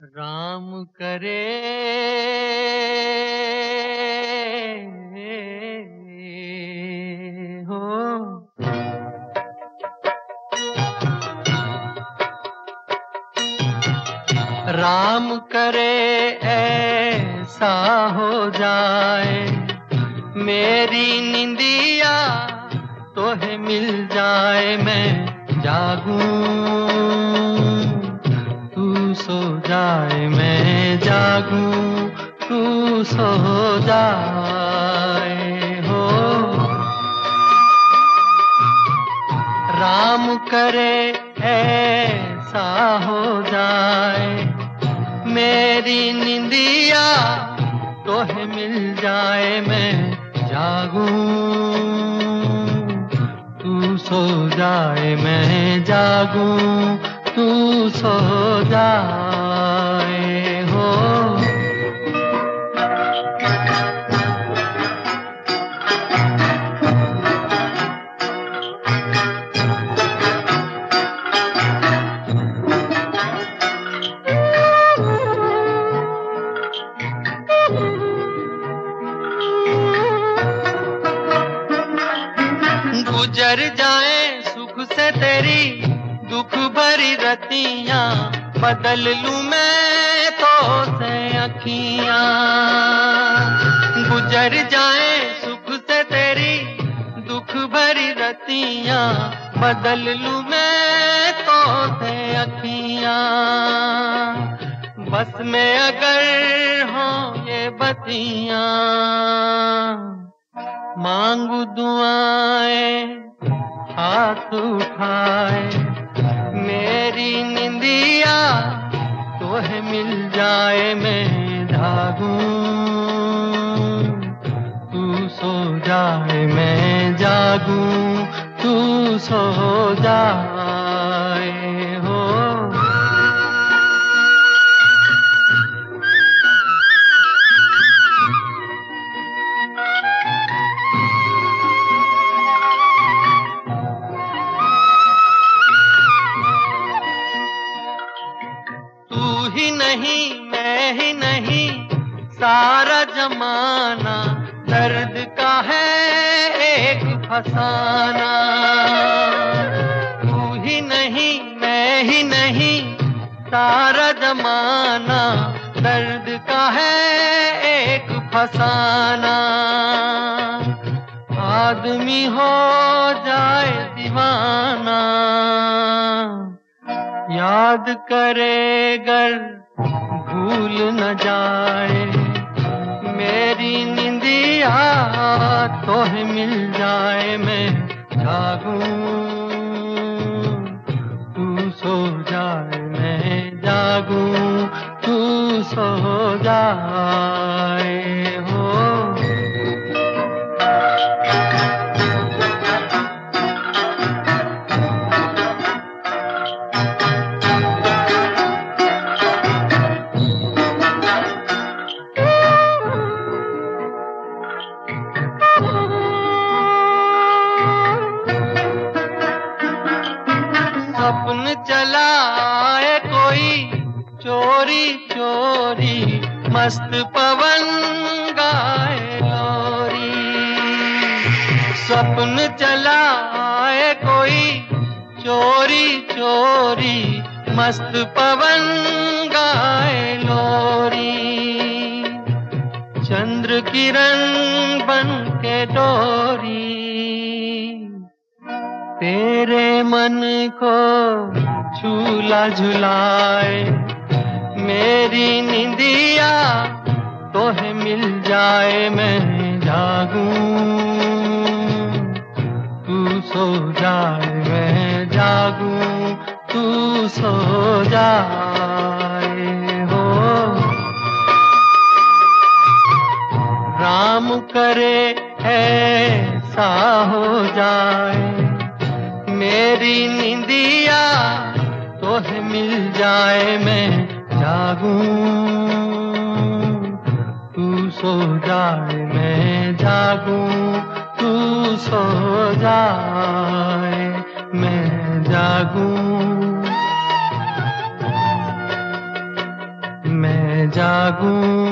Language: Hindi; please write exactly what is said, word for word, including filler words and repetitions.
राम करे हो, राम करे ऐसा हो जाए, मेरी निंदिया तोहे मिल जाए। मैं जागूं तू सो जाए, मैं जागूं तू सो जाए हो। राम करे ऐसा हो जाए, मेरी निंदिया तोहे मिल जाए। मैं जागूं तू सो जाए, मैं जागूं तू सो जाए हो। गुजर जाए सुख से तेरी दुख भरी रतियां, बदल लूं मैं तो से अखियां। गुजर जाए सुख से तेरी दुख भरी रतियां, बदल लूं मैं तो से अखियां। बस में अगर हो ये बतियां, मांगू दुआएं हाथ उठाए। मेरी निंदिया तोहे मिल जाए, मैं जागूं तू सो जाए, मैं जागूं तू सो जाए हो। तू ही नहीं मैं ही नहीं सारा जमाना, दर्द का है एक फसाना। तू ही नहीं मैं ही नहीं सारा जमाना, दर्द का है एक फसाना। आदमी हो जाए दीवाना, याद करे गर भूल न जाए। मेरी निंदिया तोहे मिल जाए, मैं जागूं तू सो जाए, मैं जागूं तू सो जाए हो। सपन चलाए कोई चोरी चोरी, मस्त पवन गाए लोरी। सपन चलाए कोई चोरी चोरी, मस्त पवन गाए लोरी। चंद्र किरण बन के डोरी, तेरे मन को झूला झुलाए। मेरी निंदिया तोहे मिल जाए, मैं जागूं तू सो जाए, मैं जागूं तू सो जाए हो। राम करे ऐसा हो जाए, मेरी निंदिया तोहे मिल जाए। मैं जागूं तू सो जाए, मैं जागूं तू सो जाए, मैं जागूं जागूं